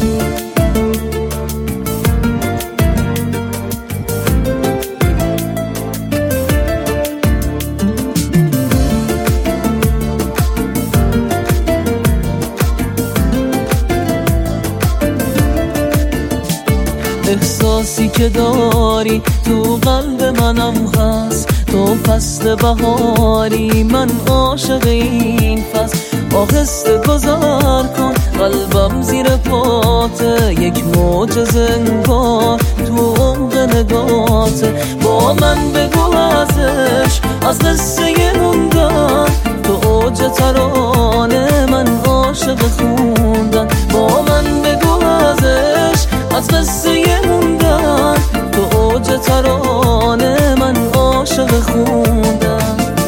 احساسی که داری تو قلب منم هست، تو فصل بهاری، من عاشق این فصل. آهسته گذر کن قلبم زیر پاته، یک معجزه انگار تو عمق نگاته. با من بگو ازش، از قصه موندن تو اوج ترانه، من عاشق خوندن. با من بگو ازش، از قصه موندن تو اوج ترانه، من عاشق خوندن.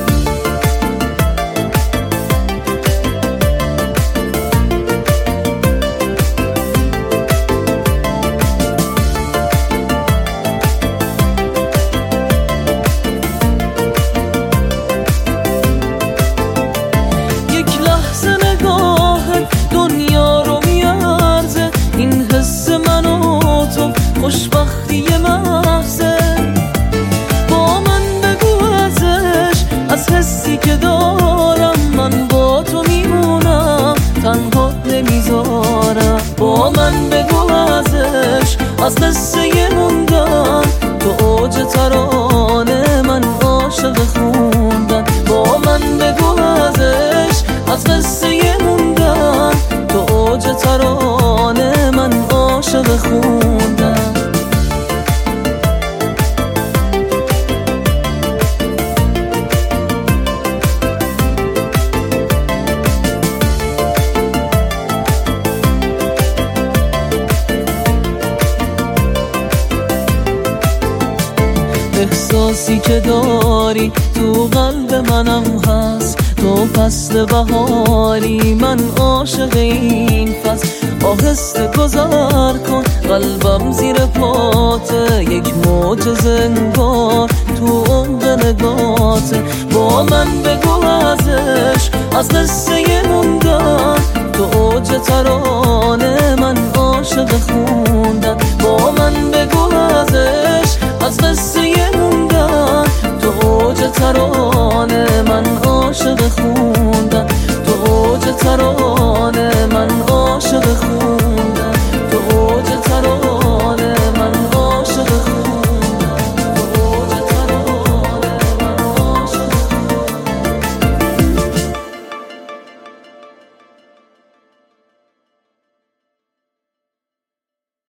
یک لحظه نگاه دنیا رو میارزه، این حس من و تو خوشبختی محضه. با من بگو ازش، از حسی که دارم، من با تو میمونم، تنها نمیذارم. با من بگو ازش، از قصه موندن تو اوج ترانه، من عاشق خوندن. با من بگو ازش، از قصه موندن تو اوج ترانه، من عاشق خوندن. احساسی که داری تو قلب منم هست، تو فصل بهاری، من عاشق این فصل. آهسته گذر کن قلبم زیر پاته، یک معجزه انگار تو عمق نگاته. با من بگو ازش، از قصه موندن تو اوج ترانه،